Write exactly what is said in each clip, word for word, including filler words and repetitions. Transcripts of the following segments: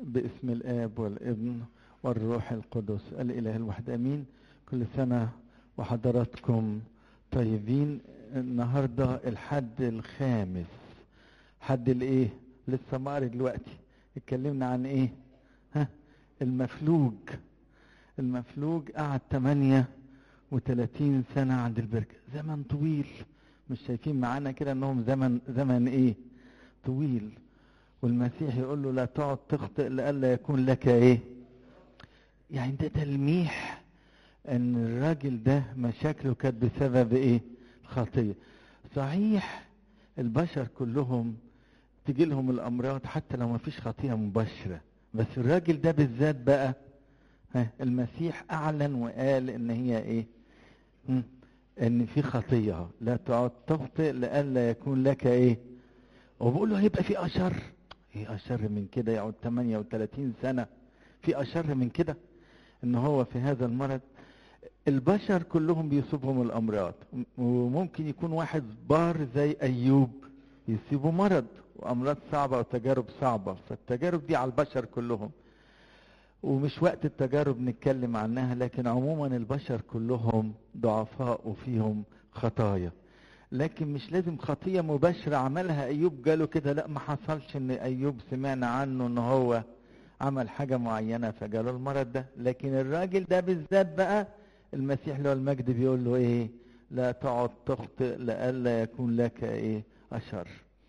باسم الآب والابن والروح القدس الإله الواحد أمين. كل سنة وحضراتكم طيبين. النهاردة الحد الخامس، حد الايه؟ لسه مقري دلوقتي اتكلمنا عن ايه؟ ها؟ المفلوج. المفلوج قعد ثمانية وثلاثين سنة عند البركة، زمن طويل. مش شايفين معانا كده انهم زمن زمن ايه؟ طويل. والمسيح يقول له لا تقعد تخطئ لئلا يكون لك ايه؟ يعني ده تلميح ان الراجل ده مشاكله كانت بسبب ايه؟ الخطية. صحيح البشر كلهم تجي لهم الامراض حتى لو ما فيش خطية مباشرة، بس الراجل ده بالذات بقى ها المسيح اعلن وقال ان هي ايه؟ م? ان في خطية، لا تقعد تخطئ لئلا يكون لك ايه؟ وبقول له هيبقى في اشر؟ ايه اشر من كده يقعد ثمانية وثلاثين سنة؟ في اشر من كده ان هو في هذا المرض؟ البشر كلهم بيصيبهم الامراض، وممكن يكون واحد بار زي ايوب يصيبه مرض وامراض صعبة وتجارب صعبة، فالتجارب دي على البشر كلهم، ومش وقت التجارب نتكلم عنها، لكن عموما البشر كلهم ضعفاء وفيهم خطايا. لكن مش لازم خطية مباشرة عملها ايوب جاله كده، لا ما حصلش ان ايوب سمعنا عنه ان هو عمل حاجة معينة فجاله المرض ده. لكن الراجل ده بالذات بقى المسيح له المجد بيقول له ايه؟ لا تقعد تخطئ لئلا يكون لك ايه؟ اشر.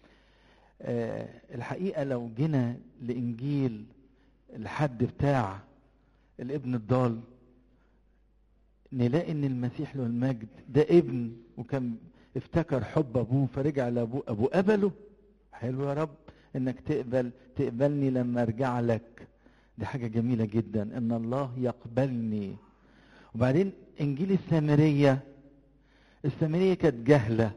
آه الحقيقة لو جينا لانجيل الحد بتاع الابن الضال نلاقي ان المسيح له المجد ده ابن، وكان افتكر حب ابوه فرجع لابوه، ابوه قبله. حلو يا رب انك تقبل تقبلني لما ارجع لك، دي حاجة جميلة جدا ان الله يقبلني. وبعدين انجيل السامرية، السامرية كانت جهلة،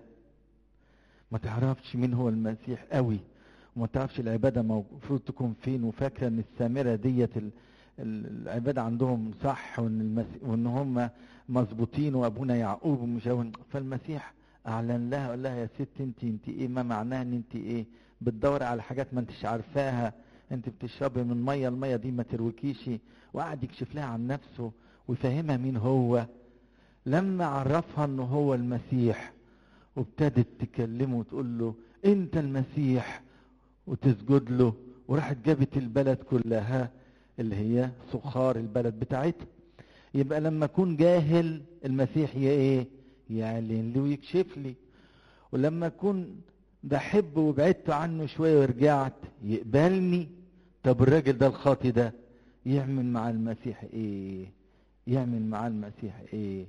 ما تعرفش مين هو المسيح قوي، وما تعرفش العبادة المفروض تكون فين، وفاكرة ان السامرة ديت العبادة عندهم صح، وان, المسيح وإن هم مظبوطين وابونا يعقوب ومش. فالمسيح اعلن لها قال لها يا ست انت انت ايه؟ ما معناها ان انت ايه؟ بتدور على حاجات ما انتش عارفاها، انت بتشربي من ميه، الميه دي ما تروكيش. وقعد يكشف لها عن نفسه ويفهمها مين هو. لما عرفها انه هو المسيح وابتدت تكلمه وتقول له انت المسيح وتسجد له، وراحت جابت البلد كلها اللي هي سخار البلد بتاعتها. يبقى لما اكون جاهل المسيح يا ايه؟ يعلن لي ويكشف لي. ولما اكون بحب وبعدت عنه شويه ورجعت يقبلني. طب الراجل ده الخاطي ده يعمل مع المسيح ايه؟ يعمل مع المسيح ايه؟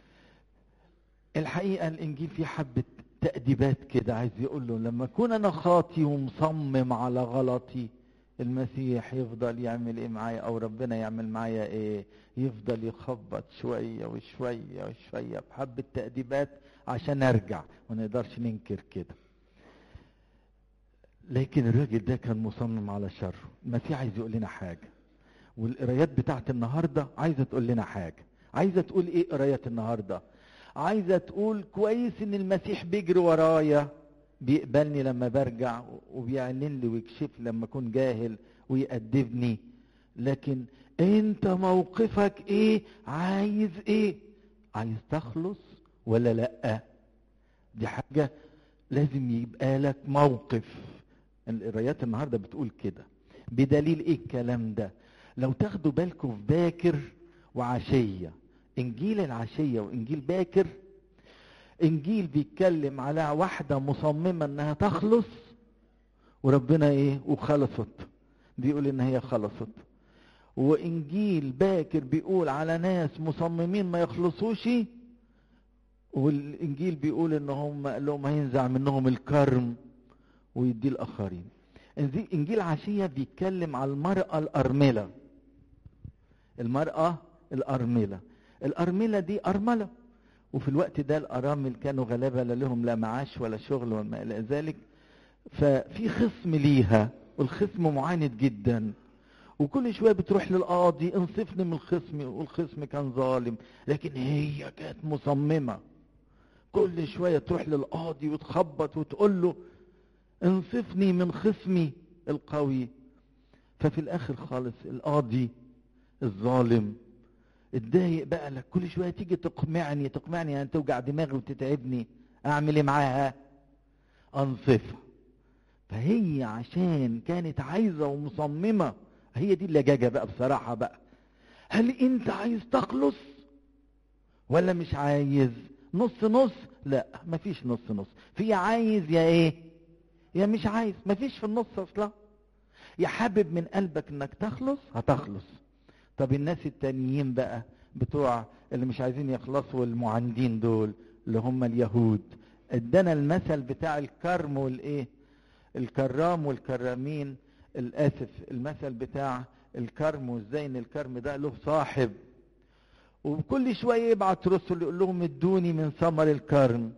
الحقيقه الانجيل فيه حبه تأديبات كده، عايز يقول له لما اكون انا خاطي ومصمم على غلطي المسيح يفضل يعمل ايه معايا؟ او ربنا يعمل معايا ايه؟ يفضل يخبط شويه وشويه وشويه بحبه تأديبات عشان ارجع، ما نقدرش ننكر كده. لكن الراجل ده كان مصمم على شره. المسيح عايز يقول لنا حاجه، والقرايات بتاعت النهارده عايزه تقول لنا حاجه. عايزه تقول ايه قرايات النهارده؟ عايزه تقول كويس ان المسيح بيجري ورايا، بيقبلني لما برجع، وبيعلن لي ويكشف لما اكون جاهل ويأدبني. لكن انت موقفك ايه؟ عايز ايه؟ عايز تخلص ولا لا؟ دي حاجة لازم يبقى لك موقف. القرايات النهاردة بتقول كده. بدليل ايه الكلام ده؟ لو تاخدوا بالكم في باكر وعشية، انجيل العشية وانجيل باكر، انجيل بيتكلم على واحدة مصممة انها تخلص وربنا ايه؟ وخلصت، بيقول ان هي خلصت. وانجيل باكر بيقول على ناس مصممين ما يخلصوش، والانجيل بيقول ان هم قال لهم هينزع منهم الكرم ويديه الاخرين. انجيل عشية بيتكلم على المرأة الارملة. المرأة الارملة الارملة دي ارملة، وفي الوقت ده الارامل كانوا غلابة، لا لهم لا معاش ولا شغل وما الى ذلك. ففي خصم ليها، والخصم معاند جدا، وكل شويه بتروح للقاضي انصفني من الخصم، والخصم كان ظالم. لكن هي كانت مصممه، كل شويه تروح للقاضي وتخبط وتقول له انصفني من خصمي القوي. ففي الاخر خالص القاضي الظالم اتضايق بقى، لك كل شويه تيجي تقمعني تقمعني يعني توجع دماغي وتتعبني، اعمل ايه معاها؟ انصفها. فهي عشان كانت عايزه ومصممه، هي دي اللجاجه بقى بصراحه بقى. هل انت عايز تخلص ولا مش عايز؟ نص نص؟ لا، مفيش نص نص، في عايز يا ايه يا مش عايز، مفيش في النص اصلا. يا حابب من قلبك انك تخلص هتخلص. طب الناس التانيين بقى بتوع اللي مش عايزين يخلصوا، المعاندين دول اللي هم اليهود، ادانا المثل بتاع الكرم والايه، الكرام والكرامين، الاسف المثل بتاع الكرم، وازاي ان الكرم ده له صاحب، وكل شويه يبعت رسل يقول لهم ادوني من ثمر الكرم،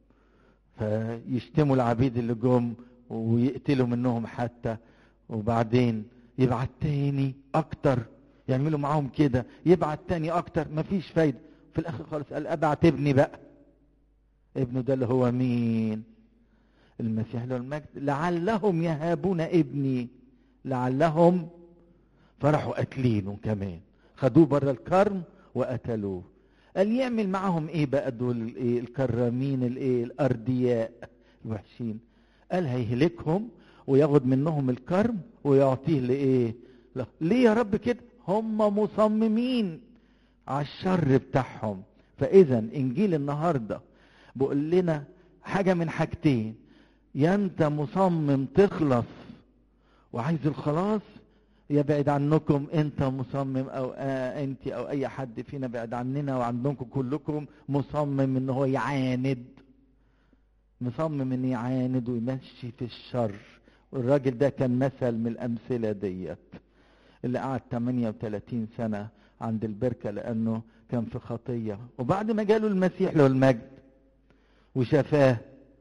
فيشتموا العبيد اللي جم ويقتلوا منهم حتى، وبعدين يبعت تاني اكتر، يعملوا معاهم كده، يبعت تاني اكتر، مفيش فايده. في الاخر خالص قال ابعت ابني بقى. ابنه ده اللي هو مين؟ المسيح له المجد. لعلهم يهابون ابني، لعلهم، فرحوا قاتلينه كمان، خدوه بره الكرم وقتلوه. قال يعمل معهم ايه بقى دول الايه الكرامين الايه الاردياء الوحشين؟ قال هيهلكهم وياخد منهم الكرم ويعطيه لايه؟ لا. ليه يا رب كده؟ هم مصممين على الشر بتاعهم. فاذا انجيل النهارده بيقول لنا حاجه من حاجتين: يا انت مصمم تخلص وعايز الخلاص، يا بعد عنكم انت مصمم، او آه انت او اي حد فينا بعد عننا وعنكم كلكم مصمم ان هو يعاند، مصمم ان يعاند ويمشي في الشر. والراجل ده كان مثل من الامثله ديت، اللي قعد ثمانية وثلاثين سنه عند البركه لانه كان في خطيه، وبعد ما جاله المسيح له المجد وشفاه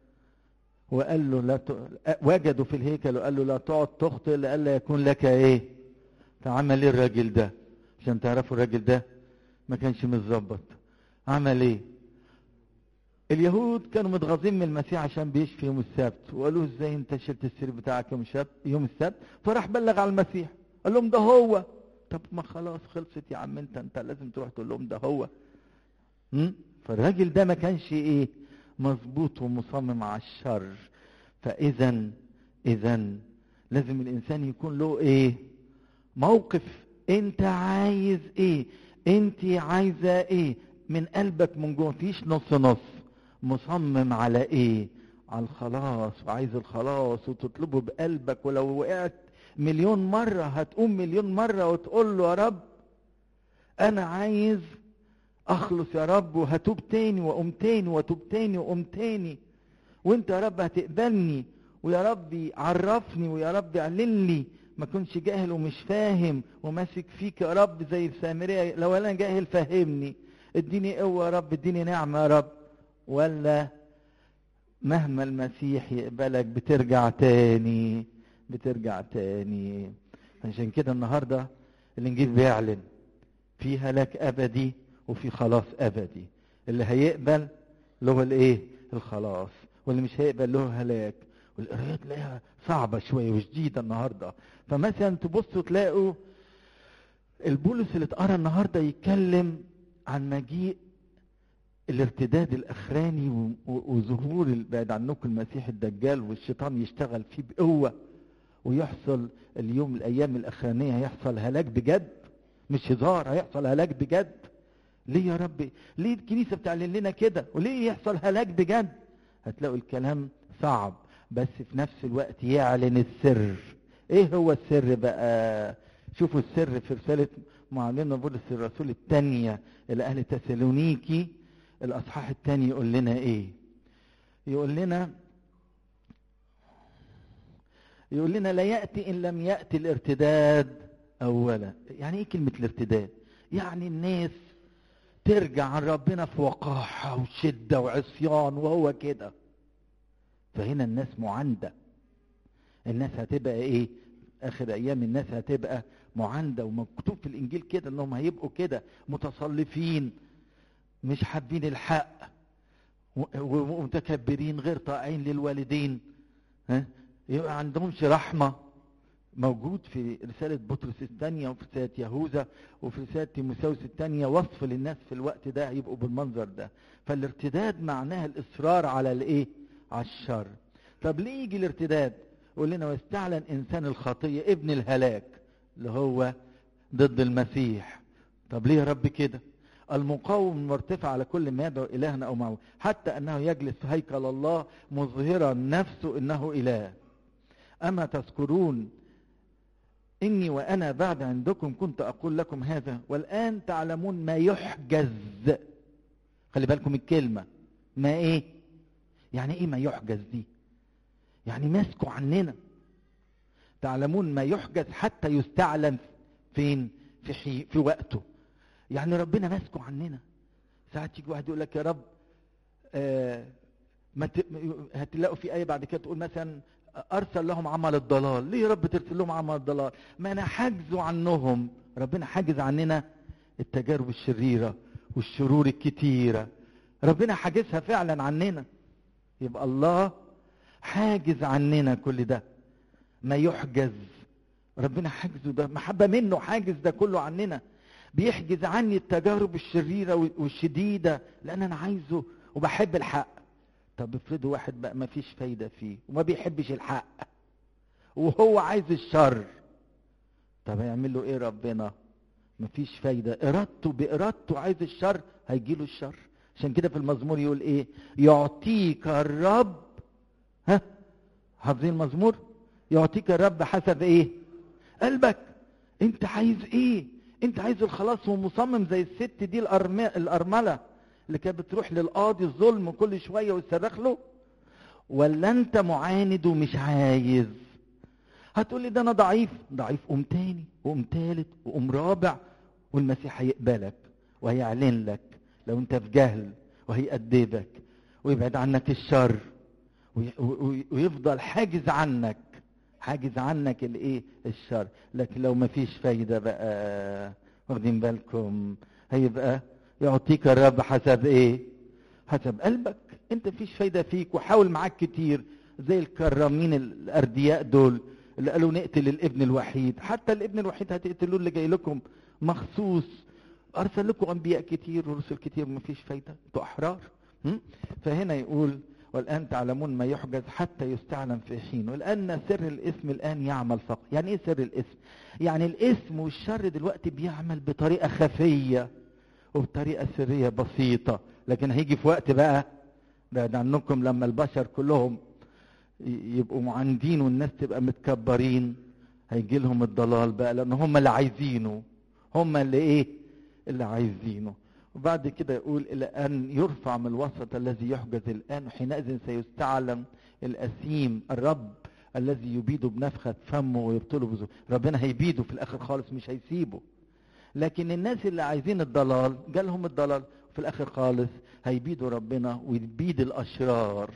وقال له لا ت... وجدوا في الهيكل وقال له لا تقعد تخطئ لئلا يكون لك ايه. فعمل ايه الراجل ده؟ عشان تعرفوا الراجل ده ما كانش متظبط. عمل ايه؟ اليهود كانوا متغاظين من المسيح عشان بيشفي يوم السبت، وقالوا ازاي انت شلت السرير بتاعك يوم السبت يوم السبت؟ فراح بلغ على المسيح قال لهم ده هو. طب ما خلاص خلصت يا عم، انت انت لازم تروح تقول لهم ده هو. م? فالراجل ده ما كانش ايه مظبوط ومصمم على الشر. فاذا اذا لازم الانسان يكون له ايه موقف. انت عايز ايه؟ انت عايزه ايه من قلبك من جوه؟ مفيش نص نص. مصمم على ايه؟ على الخلاص، وعايز الخلاص وتطلبه بقلبك، ولو وقعت مليون مرة هتقوم مليون مرة وتقول له يا رب انا عايز اخلص يا رب، وهتوب تاني واقوم تاني واتوب تاني واقوم تاني، وانت يا رب هتقبلني، ويا رب عرفني، ويا رب اعلن لي، ما كنتش جاهل ومش فاهم وماسك فيك يا رب زي السامرية، لو انا جاهل فهمني، اديني قوة يا رب، اديني نعمة يا رب. ولا مهما المسيح يقبلك بترجع تاني بترجع تاني. عشان كده النهاردة الانجيل بيعلن في هلاك ابدي وفي خلاص ابدي. اللي هيقبل له الايه الخلاص، واللي مش هيقبل له هلاك. والقرايه تلاقيها صعبه شويه وشديده النهارده. فمثلا تبصوا تلاقوا البولس اللي اتقرا النهارده يتكلم عن مجيء الارتداد الاخراني وظهور بعد عنكم المسيح الدجال، والشيطان يشتغل فيه بقوه، ويحصل اليوم الايام الاخرانيه هيحصل هلاك بجد، مش هزار، هيحصل هلاك بجد. ليه يا رب؟ ليه الكنيسه بتعلن لنا كده؟ وليه يحصل هلاك بجد؟ هتلاقوا الكلام صعب، بس في نفس الوقت يعلن السر. ايه هو السر بقى؟ شوفوا السر في رساله معلمنا بولس الرسول الثانيه الى اهل تسالونيكي الاصحاح الثاني، يقول لنا ايه؟ يقول لنا يقول لنا لا ياتي ان لم ياتي الارتداد اولا. يعني ايه كلمه الارتداد؟ يعني الناس ترجع عن ربنا في وقاحه وشده وعصيان وهو كده. فهنا الناس معانده، الناس هتبقى ايه اخر ايام؟ الناس هتبقى معانده، ومكتوب في الانجيل كده انهم هيبقوا كده متصلفين، مش حابين الحق، ومتكبرين غير طائعين للوالدين، ها، يبقى عندهمش رحمه، موجود في رسالة بطرس الثانية وفي رسالة يهوذا وفي رسالة تيموثاوس الثانية، وصف للناس في الوقت ده يبقوا بالمنظر ده. فالارتداد معناها الإصرار على الايه؟ على الشر. طب ليه يجي الارتداد؟ يقول لنا واستعلن إنسان الخطية ابن الهلاك اللي هو ضد المسيح. طب ليه يا رب كده؟ المقاوم مرتفع على كل ما يدعو إلهنا أو معه، حتى أنه يجلس في هيكل الله مظهرا نفسه إنه إله. أما تذكرون إني وأنا بعد عندكم كنت أقول لكم هذا، والآن تعلمون ما يحجز. خلي بالكم الكلمة ما إيه؟ يعني إيه ما يحجز دي؟ يعني ماسكوا عننا. تعلمون ما يحجز حتى يستعلن فين؟ في حي... في وقته. يعني ربنا ماسكوا عننا. ساعات يجي واحد يقول لك يا رب آه ما ت... هتلاقوا في آية بعد كده تقول مثلا أرسل لهم عمل الضلال. ليه يا رب ترسل لهم عمل الضلال؟ ما أنا حاجزوا عنهم. ربنا حاجز عننا التجارب الشريرة والشرور الكتيرة، ربنا حاجزها فعلا عننا. يبقى الله حاجز عننا كل ده. ما يحجز ربنا حاجزه، ده محبة منه حاجز ده كله عننا. بيحجز عني التجارب الشريرة والشديدة لأن أنا عايزه وبحب الحق. طب افرضوا واحد بقى ما فيش فايدة فيه وما بيحبش الحق وهو عايز الشر، طب هيعمل له ايه ربنا؟ ما فيش فايدة. ارادته بارادته عايز الشر هيجيله الشر. عشان كده في المزمور يقول ايه؟ يعطيك الرب، ها حافظين المزمور؟ يعطيك الرب حسب ايه؟ قلبك. انت عايز ايه؟ انت عايز الخلاص ومصمم زي الست دي الارملة اللي كانت بتروح للقاضي الظلم كل شوية ويصرخ له، ولا انت معاند ومش عايز؟ هتقول لي ده انا ضعيف. ضعيف قوم تاني وقوم تالت وقوم رابع، والمسيح هيقبلك وهيعلن لك لو انت في جهل، وهيأدبك ويبعد عنك الشر ويفضل حاجز عنك حاجز عنك الايه؟ الشر. لكن لو ما فيش فايدة بقى، واخدين بالكم؟ هيبقى يعطيك الرب حسب ايه؟ حسب قلبك. انت فيش فايدة فيك وحاول معاك كتير، زي الكرامين الاردياء دول اللي قالوا نقتل الابن الوحيد. حتى الابن الوحيد هتقتلوه اللي جاي لكم مخصوص. ارسل لكم انبياء كتير ورسل كتير، ما فيش فايدة، انتوا احرار. فهنا يقول والآن تعلمون ما يحجز حتى يستعلم في حين، والآن سر الاسم الآن يعمل فقط. يعني ايه سر الاسم؟ يعني الاسم والشر دلوقتي بيعمل بطريقة خفية وبطريقة سرية بسيطة، لكن هيجي في وقت بقى بعد عنكم لما البشر كلهم يبقوا معاندين والناس تبقى متكبرين، هيجي لهم الضلال بقى، لأن هم اللي عايزينه، هم اللي ايه؟ اللي عايزينه. وبعد كده يقول إلى أن يرفع من الوسط الذي يحجز الآن، وحينئذ سيستعلم الأثيم الرب الذي يبيده بنفخة فمه ويبطله بزور. ربنا هيبيده في الآخر خالص، مش هيسيبه. لكن الناس اللي عايزين الضلال جالهم الضلال في الآخر خالص هيبيدوا ربنا ويبيد الأشرار.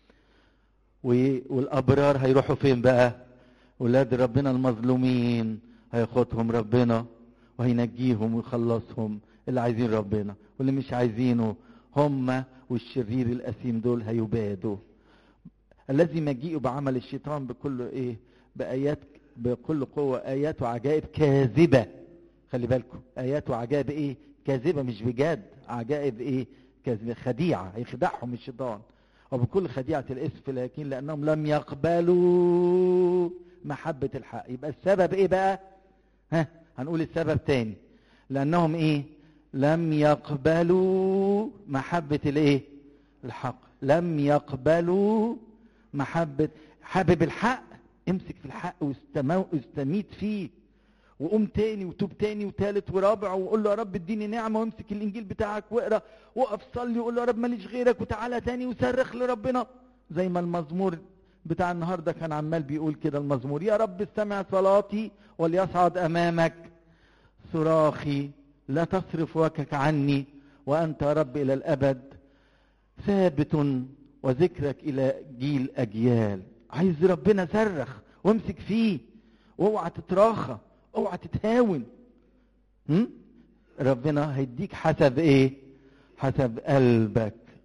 والأبرار هيروحوا فين بقى؟ ولاد ربنا المظلومين هياخدهم ربنا وهينجيهم ويخلصهم. اللي عايزين ربنا، واللي مش عايزينه هم والشرير الأثيم دول هيبادوا. الذي مجيء بعمل الشيطان بكل ايه؟ بآيات بكل قوة، آيات وعجائب كاذبة. خلي بالكم، آيات وعجائب ايه؟ كاذبة، مش بجد. عجائب ايه؟ كاذبة، خديعة، هيخدعهم الشيطان. وبكل خديعة الاسم في الهاكين لأنهم لم يقبلوا محبة الحق. يبقى السبب ايه بقى؟ ها هنقول السبب تاني. لأنهم ايه؟ لم يقبلوا محبة الايه؟ الحق. لم يقبلوا محبة. حابب الحق، امسك في الحق واستميت فيه، وقوم تاني وتوب تاني وتالت ورابع، وقول له يا رب اديني نعمة، وامسك الانجيل بتاعك واقرا، وقف صلي وقول له يا رب ماليش غيرك، وتعالى تاني وصرخ لربنا زي ما المزمور بتاع النهارده كان عمال بيقول كده المزمور: يا رب استمع صلاتي وليصعد امامك صراخي، لا تصرف وجهك عني، وانت يا رب الى الابد ثابت، وذكرك الى جيل اجيال. عايز ربنا صرخ وامسك فيه، واوعى تتراخى، اوعى تتهاون. هم؟ ربنا هيديك حسب ايه؟ حسب قلبك.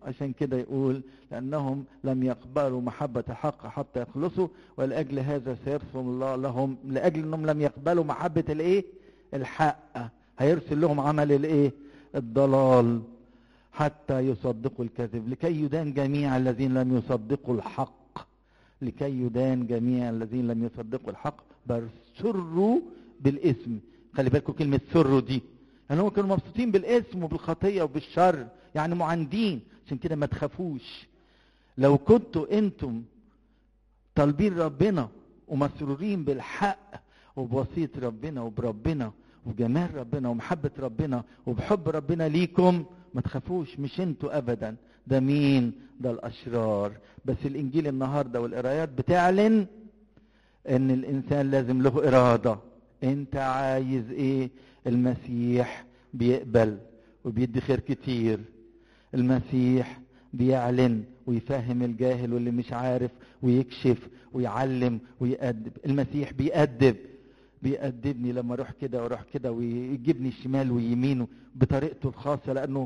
عشان كده يقول لأنهم لم يقبلوا محبة الحق حتى يخلصوا، ولأجل هذا سيرسل الله لهم، لأجل أنهم لم يقبلوا محبة الإيه؟ الحق، هيرسل لهم عمل الإيه؟ الضلال حتى يصدقوا الكذب، لكي يدان جميع الذين لم يصدقوا الحق، لكي يدان جميع الذين لم يصدقوا الحق بل سروا بالاسم. خلي بالكم كلمة سروا دي، يعني هم كانوا مبسوطين بالاسم وبالخطية وبالشر، يعني معاندين. عشان كده ما تخافوش، لو كنتوا انتم طالبين ربنا ومسرورين بالحق وبوصية ربنا وبربنا وجمال ربنا ومحبة ربنا وبحب ربنا ليكم، ما تخافوش، مش انتوا ابدا، ده مين؟ ده الاشرار. بس الانجيل النهارده والقرايات بتعلن ان الانسان لازم له ارادة. انت عايز ايه؟ المسيح بيقبل وبيدي خير كتير، المسيح بيعلن ويفهم الجاهل واللي مش عارف ويكشف ويعلم ويأدب. المسيح بيأدب، بيأدبني لما اروح كده واروح كده ويجيبني الشمال ويمينه بطريقته الخاصة، لانه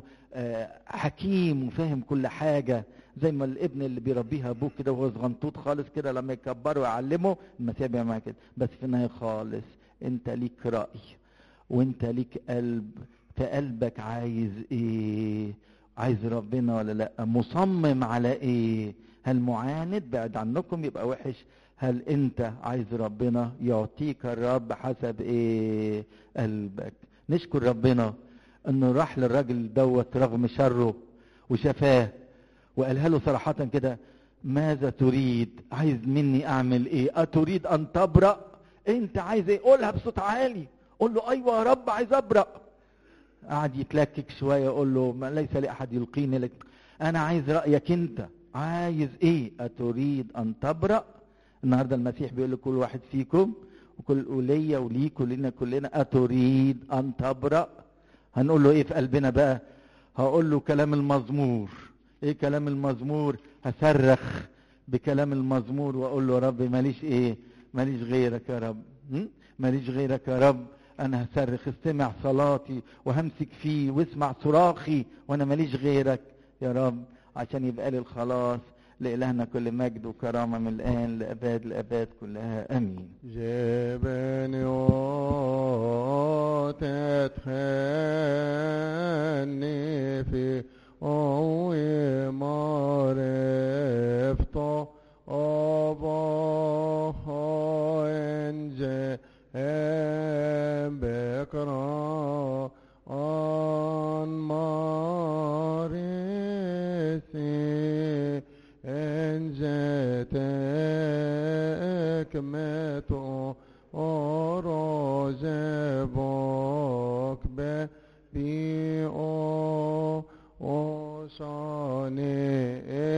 حكيم وفاهم كل حاجة، زي ما الابن اللي بيربيها ابوه كده وهو صغنطوط خالص كده، لما يكبره ويعلمه المسيح بيعمل معاه كده. بس في النهاية خالص انت ليك رأي وانت ليك قلب، في قلبك عايز ايه؟ عايز ربنا ولا لا؟ مصمم على ايه؟ هل معاند بعد عنكم يبقى وحش؟ هل انت عايز ربنا؟ يعطيك الرب حسب ايه؟ قلبك. نشكر ربنا انه راح للراجل دوت رغم شره وشفاه وقالها له صراحة كده، ماذا تريد؟ عايز مني اعمل ايه؟ اتريد ان تبرأ؟ انت عايز ايه؟ قولها بصوت عالي، قول له ايوه يا رب عايز ابرأ. قعد يتلكك شوية، يقول له ما ليس لأحد يلقيني لك، انا عايز رأيك انت، عايز ايه؟ اتريد ان تبرأ؟ النهاردة المسيح بيقول لكل واحد فيكم وكل أولية وليك ولنا كلنا، اتريد ان تبرأ؟ هنقول له ايه في قلبنا بقى؟ هقول له كلام المزمور. ايه كلام المزمور؟ هصرخ بكلام المزمور واقول له يا رب ماليش ايه؟ ماليش غيرك يا رب، ماليش غيرك يا رب، انا هصرخ، استمع صلاتي وهمسك فيه واسمع صراخي، وانا ماليش غيرك يا رب، عشان يبقى لي الخلاص. لإلهنا كل مجد وكرامة من الآن لأباد الأباد كلها آمين. جبني وتتخني في قوي معرفته أبا إنجا بكرا عن مارسي إن جاتك متو أرجبك بي أو أشاني